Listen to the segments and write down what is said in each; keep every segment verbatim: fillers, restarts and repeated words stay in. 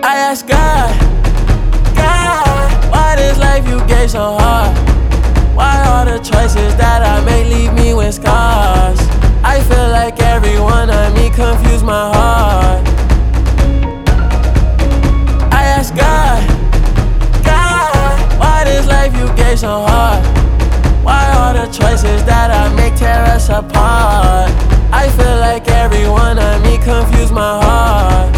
I ask God, God, why this life you gave so hard? Why all the choices that I make leave me with scars? I feel like every one of me confused my heart. I ask God, God, why this life you gave so hard? Why all the choices that I make tear us apart? I feel like every one of me confused my heart.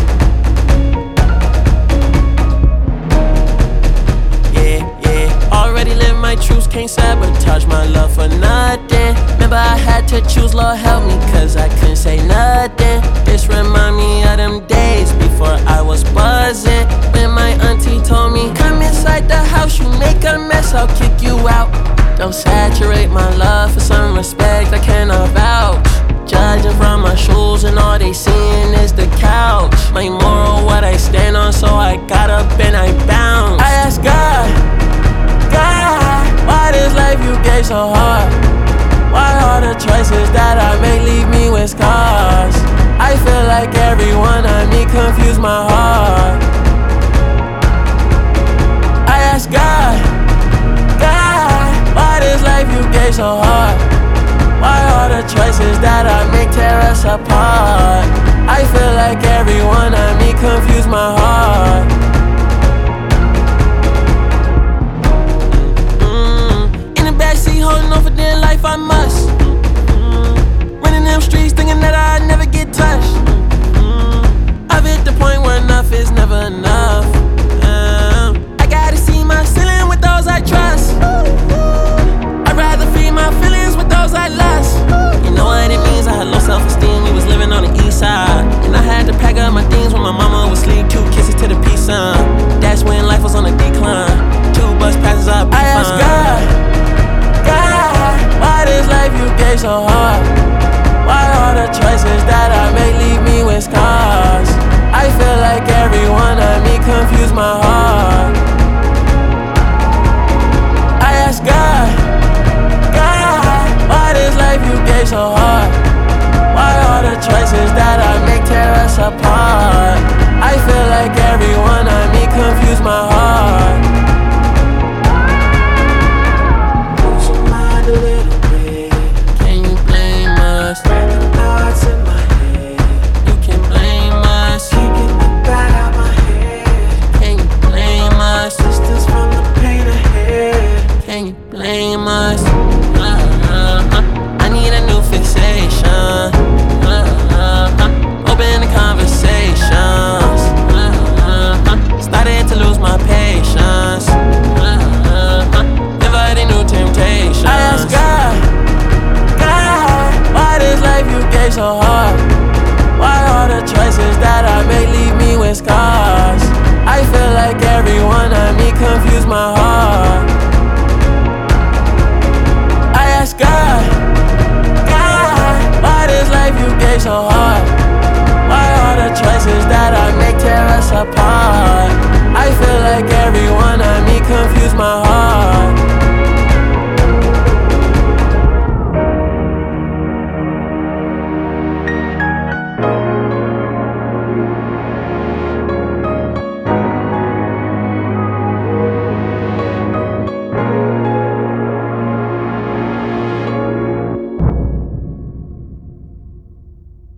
Yeah, yeah, already lived my truths, can't sabotage my love for nothing. Remember I had to choose, Lord help me, cause I couldn't say nothing. This remind me of them days before I was buzzing, when my auntie told me, come inside the house, you make a mess, I'll kick you out. Don't saturate my love for some respect I cannot vouch. Judging from my shoes and all they seeing is the couch. My moral, what I stand on, so I got up and I bounced. I ask God, God, why this life you gave so hard? Why all the choices that I make leave me with scars? I feel like every one of me confused my heart. I ask God, God, why this life you gave so hard? Why all the choices that I make tear us apart? I feel like every one of me confused my heart. mm-hmm. In the backseat holding on for dear life I must. mm-hmm. Running them streets thinking that I'd never get touched. mm-hmm. I've hit the point where enough is never enough. um, I gotta see my ceiling with those I trust. I'd rather feed my feelings with those I lost. You know what it means, I had low self-esteem. We was living on the east side, and I had to pack up my things when my mama was asleep. Two kisses to the peace sign. That's when life was on a decline. Two bus passes up. I ask God, God, why this life you gave so hard? Why all the choices that I make leave me with scars? I feel like every one of me confused my heart. I ask God, God, why this life you gave so hard? Why all the choices that I make tear us apart? I feel like every one of me confused my heart. Lose your mind a little bit. Can you blame us? Random thoughts in my head. You can blame us. Can't get the bad out my head. Can you blame us? Distance from the pain ahead. Can you blame us? I need a new fixation. Open the conversations. Started to lose my patience. Inviting new temptations. I ask God, God, why this life you gave so hard? Why all the choices that I make leave me with scars? I feel like every one of me confused my heart.